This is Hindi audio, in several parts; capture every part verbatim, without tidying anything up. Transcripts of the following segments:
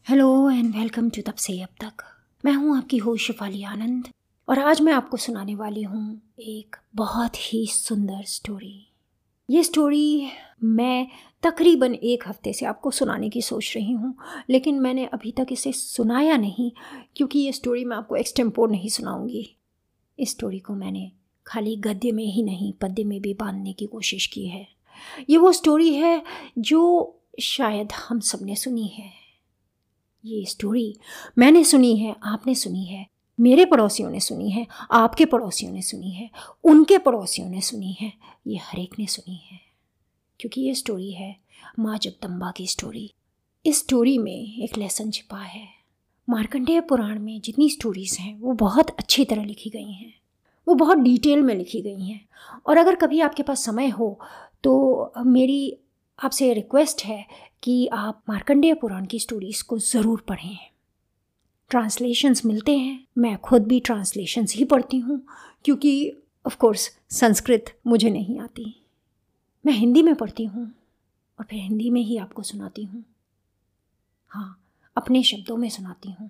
हेलो एंड वेलकम टू तब से अब तक। मैं हूँ आपकी होस्ट शिफाली आनंद और आज मैं आपको सुनाने वाली हूँ एक बहुत ही सुंदर स्टोरी। ये स्टोरी मैं तकरीबन एक हफ्ते से आपको सुनाने की सोच रही हूँ, लेकिन मैंने अभी तक इसे सुनाया नहीं क्योंकि ये स्टोरी मैं आपको एक्सटेम्पोर नहीं सुनाऊंगी। इस स्टोरी को मैंने खाली गद्य में ही नहीं पद्य में भी बांधने की कोशिश की है। ये वो स्टोरी है जो शायद हम सब ने सुनी है। ये स्टोरी मैंने सुनी है, आपने सुनी है, मेरे पड़ोसियों ने सुनी है, आपके पड़ोसियों ने सुनी है, उनके पड़ोसियों ने सुनी है, ये हर एक ने सुनी है क्योंकि ये स्टोरी है माँ जगदम्बा की स्टोरी। इस स्टोरी में एक लेसन छिपा है। मार्कंडेय पुराण में जितनी स्टोरीज़ हैं वो बहुत अच्छी तरह लिखी गई हैं, वो बहुत डिटेल में लिखी गई हैं। और अगर कभी आपके पास समय हो तो मेरी आपसे रिक्वेस्ट है कि आप मार्कंडेय पुराण की स्टोरीज़ को ज़रूर पढ़ें। ट्रांसलेशंस मिलते हैं, मैं खुद भी ट्रांसलेशंस ही पढ़ती हूँ क्योंकि ऑफ कोर्स संस्कृत मुझे नहीं आती। मैं हिंदी में पढ़ती हूँ और फिर हिंदी में ही आपको सुनाती हूँ। हाँ, अपने शब्दों में सुनाती हूँ।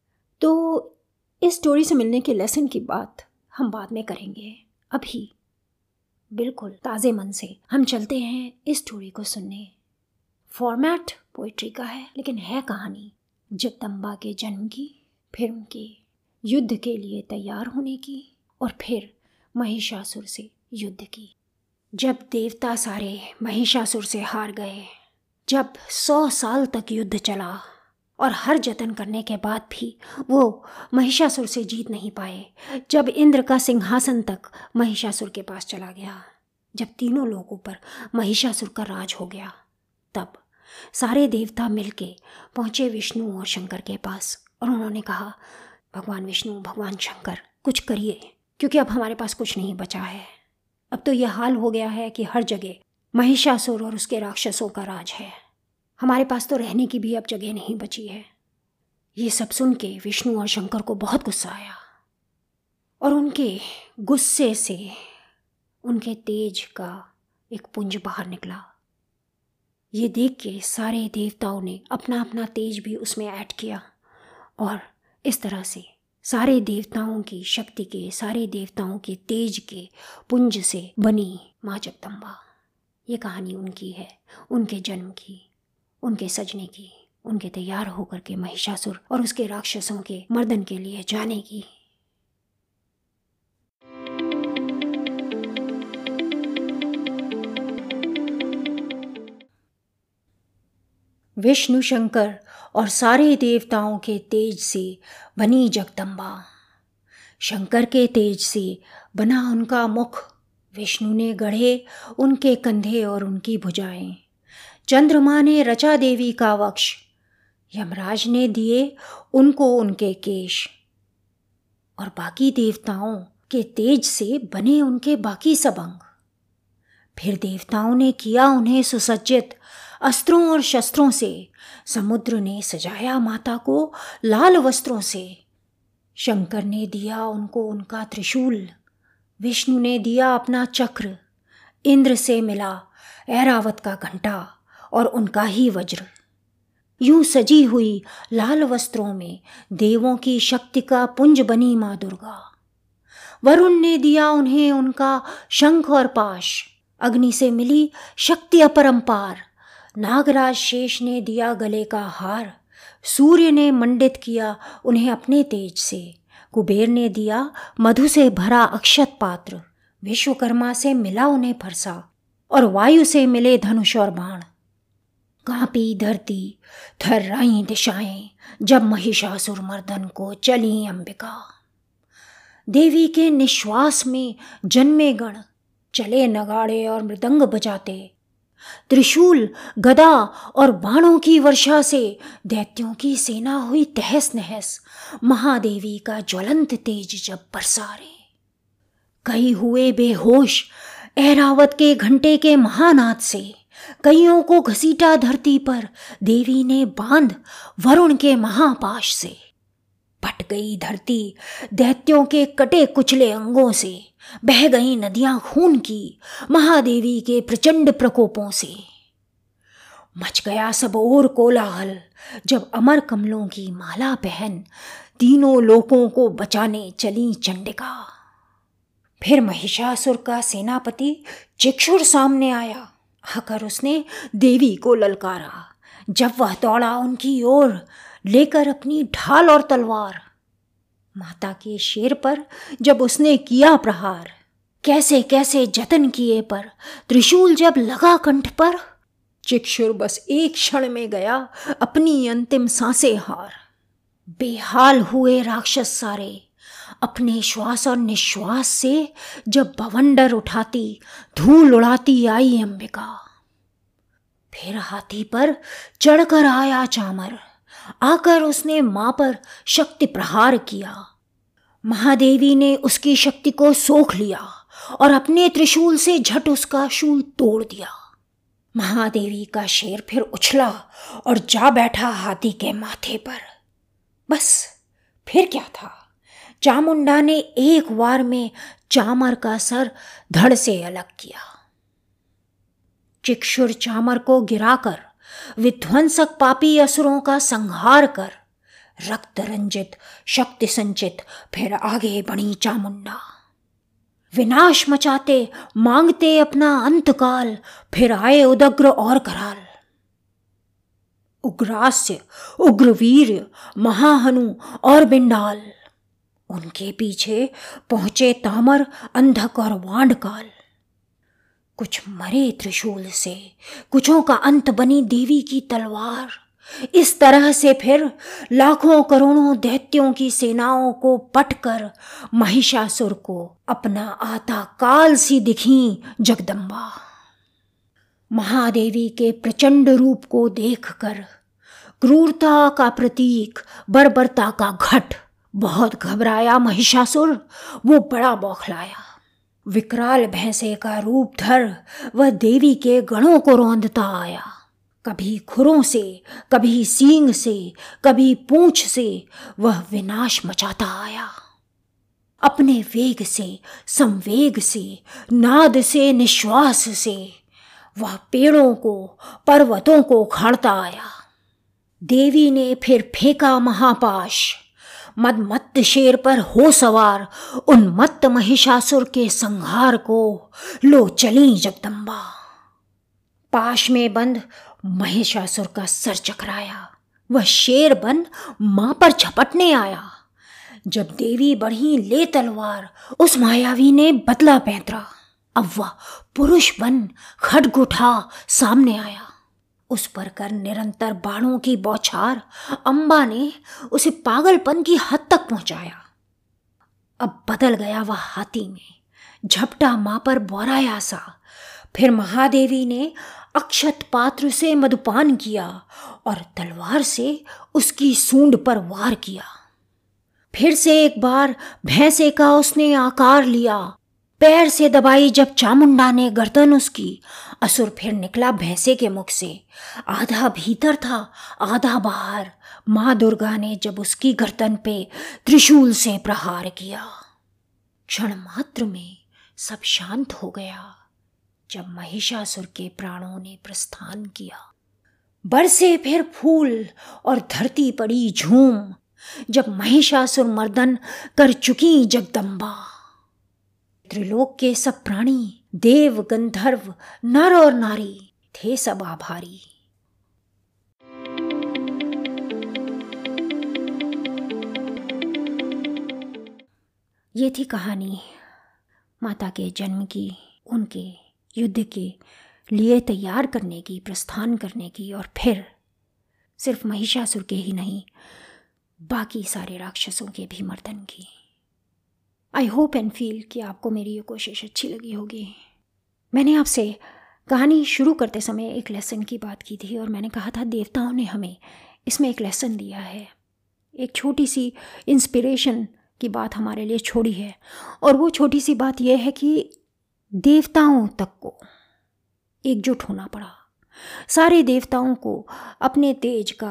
तो इस स्टोरी से मिलने के लेसन की बात हम बाद में करेंगे। अभी बिल्कुल ताज़े मन से हम चलते हैं इस स्टोरी को सुनने। फॉर्मेट पोइट्री का है लेकिन है कहानी जगदम्बा के जन्म की, फिर उनके युद्ध के लिए तैयार होने की और फिर महिषासुर से युद्ध की। जब देवता सारे महिषासुर से हार गए, जब सौ साल तक युद्ध चला और हर जतन करने के बाद भी वो महिषासुर से जीत नहीं पाए, जब इंद्र का सिंहासन तक महिषासुर के पास चला गया, जब तीनों लोगों पर महिषासुर का राज हो गया, तब सारे देवता मिलके पहुँचे विष्णु और शंकर के पास और उन्होंने कहा, भगवान विष्णु, भगवान शंकर, कुछ करिए क्योंकि अब हमारे पास कुछ नहीं बचा है। अब तो यह हाल हो गया है कि हर जगह महिषासुर और उसके राक्षसों का राज है। हमारे पास तो रहने की भी अब जगह नहीं बची है। ये सब सुन के विष्णु और शंकर को बहुत गुस्सा आया और उनके गुस्से से उनके तेज का एक पुंज बाहर निकला। ये देख के सारे देवताओं ने अपना अपना तेज भी उसमें ऐड किया और इस तरह से सारे देवताओं की शक्ति के, सारे देवताओं के तेज के पुंज से बनी माँ जगदम्बा। ये कहानी उनकी है, उनके जन्म की, उनके सजने की, उनके तैयार होकर के महिषासुर और उसके राक्षसों के मर्दन के लिए जाने की। विष्णु शंकर और सारे देवताओं के तेज से बनी जगदम्बा। शंकर के तेज से बना उनका मुख, विष्णु ने गढ़े उनके कंधे और उनकी भुजाएं, चंद्रमा ने रचा देवी का वक्ष, यमराज ने दिए उनको उनके केश और बाकी देवताओं के तेज से बने उनके बाकी सब अंग। फिर देवताओं ने किया उन्हें सुसज्जित अस्त्रों और शस्त्रों से, समुद्र ने सजाया माता को लाल वस्त्रों से, शंकर ने दिया उनको उनका त्रिशूल, विष्णु ने दिया अपना चक्र, इंद्र से मिला ऐरावत का घंटा और उनका ही वज्र। यूं सजी हुई लाल वस्त्रों में देवों की शक्ति का पुंज बनी माँ दुर्गा। वरुण ने दिया उन्हें उनका शंख और पाश, अग्नि से मिली शक्ति अपरंपार। नागराज शेष ने दिया गले का हार, सूर्य ने मंडित किया उन्हें अपने तेज से। कुबेर ने दिया मधु से भरा अक्षत पात्र, विश्वकर्मा से मिला उन्हें फरसा और वायु से मिले धनुष और बाण। कांपी धरती, थर्राई दिशाएं, जब महिषासुर मर्दन को चली अंबिका। देवी के निश्वास में जन्मे गण, चले नगाड़े और मृदंग बजाते। त्रिशूल, गदा और बाणों की वर्षा से दैत्यों की सेना हुई तहस नहस। महादेवी का ज्वलंत तेज जब बरसारे, कई हुए बेहोश ऐरावत के घंटे के महानाद से। कईयों को घसीटा धरती पर देवी ने बांध वरुण के महापाश से। फट गई धरती दैत्यों के कटे कुचले अंगों से, बह गई नदियां खून की महादेवी के प्रचंड प्रकोपों से। मच गया सब और कोलाहल जब अमर कमलों की माला पहन तीनों लोकों को बचाने चली चंडिका। फिर महिषासुर का सेनापति चिक्षुर सामने आया। आकर उसने देवी को ललकारा। जब वह दौड़ा उनकी ओर लेकर अपनी ढाल और तलवार, माता के शेर पर जब उसने किया प्रहार, कैसे कैसे जतन किए पर त्रिशूल जब लगा कंठ पर, चिक्षुर बस एक क्षण में गया अपनी अंतिम सांसें हार। बेहाल हुए राक्षस सारे अपने श्वास और निश्वास से जब बवंडर उठाती धूल उड़ाती आई अंबिका। फिर हाथी पर चढ़कर आया चामर, आकर उसने मां पर शक्ति प्रहार किया। महादेवी ने उसकी शक्ति को सोख लिया और अपने त्रिशूल से झट उसका शूल तोड़ दिया। महादेवी का शेर फिर उछला और जा बैठा हाथी के माथे पर। बस फिर क्या था, चामुंडा ने एक वार में चामर का सर धड़ से अलग किया। चिक्षुर चामर को गिराकर विध्वंसक पापी असुरों का संहार कर रक्त रंजित शक्ति संचित फिर आगे बढ़ी चामुंडा। विनाश मचाते मांगते अपना अंतकाल फिर आए उदग्र और कराल। उग्रास्य उग्रवीर महाहनु और बिंडाल, उनके पीछे पहुंचे तामर अंधक और वांडकाल। कुछ मरे त्रिशूल से, कुछों का अंत बनी देवी की तलवार। इस तरह से फिर लाखों करोड़ों दैत्यों की सेनाओं को पटकर महिषासुर को अपना आता काल सी दिखी जगदम्बा। महादेवी के प्रचंड रूप को देखकर क्रूरता का प्रतीक बर्बरता का घट बहुत घबराया महिषासुर। वो बड़ा बौखलाया। विकराल भैंसे का रूप धर वह देवी के गणों को रौंदता आया। कभी खुरों से, कभी सींग से, कभी पूंछ से वह विनाश मचाता आया। अपने वेग से, संवेग से, नाद से, निश्वास से वह पेड़ों को, पर्वतों को उखाड़ता आया। देवी ने फिर फेंका महापाश, मदमत्त शेर पर हो सवार उन्मत्त महिषासुर के संहार को लो चली जगदम्बा। पाश में बंद महिषासुर का सर चकराया। वह शेर बन मां पर झपटने आया। जब देवी बढ़ी ले तलवार, उस मायावी ने बदला पैंतरा। अब वह पुरुष बन खड्ग उठा सामने आया। उस पर कर निरंतर बाणों की बौछार अंबा ने उसे पागलपन की हद तक पहुंचाया। अब बदल गया वह हाथी में, झपटा मां पर बौराया सा। फिर महादेवी ने अक्षत पात्र से मधुपान किया और तलवार से उसकी सूंड पर वार किया। फिर से एक बार भैंसे का उसने आकार लिया। पैर से दबाई जब चामुंडा ने गर्दन उसकी, असुर फिर निकला भैंसे के मुख से। आधा भीतर था, आधा बाहर। माँ दुर्गा ने जब उसकी गर्दन पे त्रिशूल से प्रहार किया। क्षण मात्र में सब शांत हो गया जब महिषासुर के प्राणों ने प्रस्थान किया। बरसे फिर फूल और धरती पड़ी झूम जब महिषासुर मर्दन कर चुकी जगदम्बा। त्रिलोक के सब प्राणी, देव गंधर्व नर और नारी थे सब आभारी। ये थी कहानी माता के जन्म की, उनके युद्ध के लिए तैयार करने की, प्रस्थान करने की, और फिर सिर्फ महिषासुर के ही नहीं बाकी सारे राक्षसों के भी मर्दन की। आई होप एंड फील कि आपको मेरी ये कोशिश अच्छी लगी होगी। मैंने आपसे कहानी शुरू करते समय एक लेसन की बात की थी और मैंने कहा था देवताओं ने हमें इसमें एक लेसन दिया है, एक छोटी सी इंस्पिरेशन की बात हमारे लिए छोड़ी है। और वो छोटी सी बात यह है कि देवताओं तक को एकजुट होना पड़ा। सारे देवताओं को अपने तेज का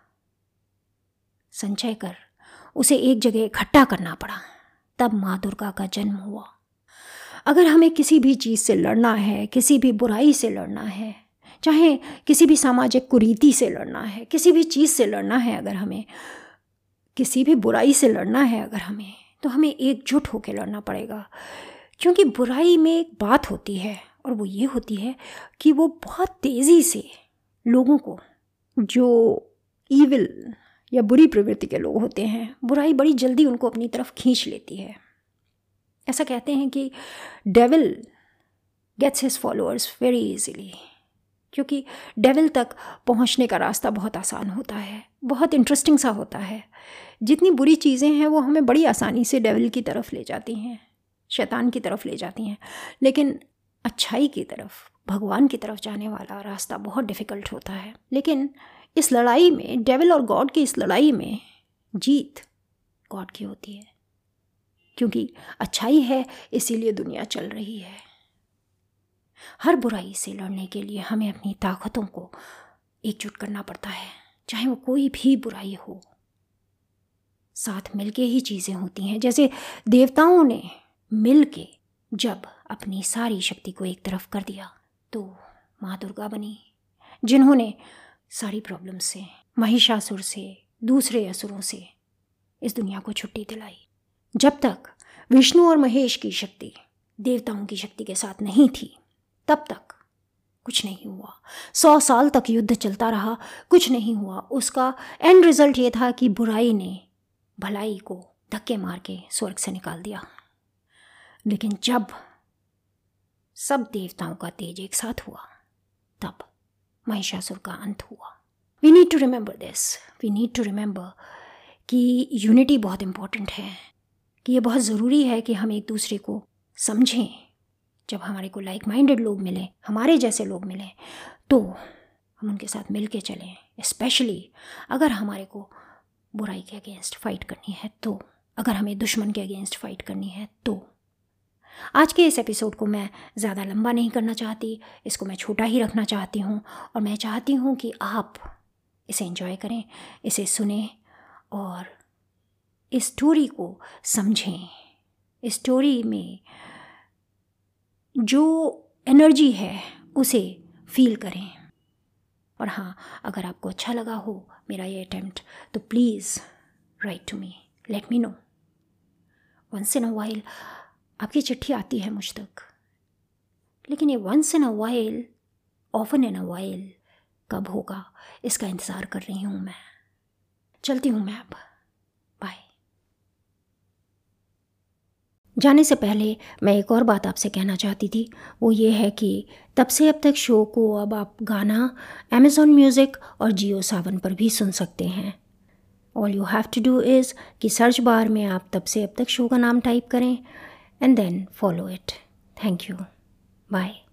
संचय कर उसे एक जगह इकट्ठा करना पड़ा, तब माँ दुर्गा का जन्म हुआ। अगर हमें किसी भी चीज़ से लड़ना है, किसी भी बुराई से लड़ना है, चाहे किसी भी सामाजिक कुरीति से लड़ना है, किसी भी चीज़ से लड़ना है, अगर हमें किसी भी बुराई से लड़ना है अगर हमें, तो हमें एकजुट होकर लड़ना पड़ेगा। क्योंकि बुराई में एक बात होती है, और वो ये होती है कि वो बहुत तेज़ी से लोगों को, जो ईविल या बुरी प्रवृत्ति के लोग होते हैं, बुराई बड़ी जल्दी उनको अपनी तरफ खींच लेती है। ऐसा कहते हैं कि devil gets his followers very easily, क्योंकि डेविल तक पहुंचने का रास्ता बहुत आसान होता है, बहुत इंटरेस्टिंग सा होता है। जितनी बुरी चीज़ें हैं वो हमें बड़ी आसानी से डेविल की तरफ ले जाती हैं, शैतान की तरफ ले जाती हैं, लेकिन अच्छाई की तरफ, भगवान की तरफ जाने वाला रास्ता बहुत डिफ़िकल्ट होता है। लेकिन इस लड़ाई में, डेविल और गॉड की इस लड़ाई में, जीत गॉड की होती है, क्योंकि अच्छाई है इसीलिए दुनिया चल रही है। हर बुराई से लड़ने के लिए हमें अपनी ताकतों को एकजुट करना पड़ता है, चाहे वो कोई भी बुराई हो। साथ मिलके ही चीज़ें होती हैं। जैसे देवताओं ने मिलके जब अपनी सारी शक्ति को एक तरफ कर दिया तो माँ दुर्गा बनी, जिन्होंने सारी प्रॉब्लम से, महिषासुर से, दूसरे असुरों से इस दुनिया को छुट्टी दिलाई। जब तक विष्णु और महेश की शक्ति देवताओं की शक्ति के साथ नहीं थी, तब तक कुछ नहीं हुआ। सौ साल तक युद्ध चलता रहा, कुछ नहीं हुआ। उसका एंड रिजल्ट ये था कि बुराई ने भलाई को धक्के मार के स्वर्ग से निकाल दिया। लेकिन जब सब देवताओं का तेज एक साथ हुआ, तब महिषासुर का अंत हुआ। We need to remember this, we need to remember कि यूनिटी बहुत इम्पोर्टेंट है, कि ये बहुत ज़रूरी है कि हम एक दूसरे को समझें। जब हमारे को लाइक माइंडेड लोग मिलें, हमारे जैसे लोग मिलें, तो हम उनके साथ मिल के चलें। स्पेशली अगर हमारे को बुराई के अगेंस्ट फाइट करनी है तो, अगर हमें दुश्मन के अगेंस्ट फाइट करनी है तो। आज के इस एपिसोड को मैं ज़्यादा लंबा नहीं करना चाहती, इसको मैं छोटा ही रखना चाहती हूँ, और मैं चाहती हूँ कि आप इसे एंजॉय करें, इसे सुनें और इस स्टोरी को समझें। इस स्टोरी में जो एनर्जी है उसे फील करें। और हाँ, अगर आपको अच्छा लगा हो मेरा ये अटेम्प्ट, तो please write to me, let me know. Once in a while आपकी चिट्ठी आती है मुझ तक, लेकिन ये once in a while, often in a while कब होगा, इसका इंतज़ार कर रही हूँ मैं। चलती हूँ मैं अब, बाय। जाने से पहले मैं एक और बात आपसे कहना चाहती थी, वो ये है कि तब से अब तक शो को अब आप गाना, अमेज़ॉन म्यूज़िक और जियो सावन पर भी सुन सकते हैं। All you have to do is कि सर्च बार में आप तब से अब तक शो का नाम टाइप करें and then follow it. Thank you, bye.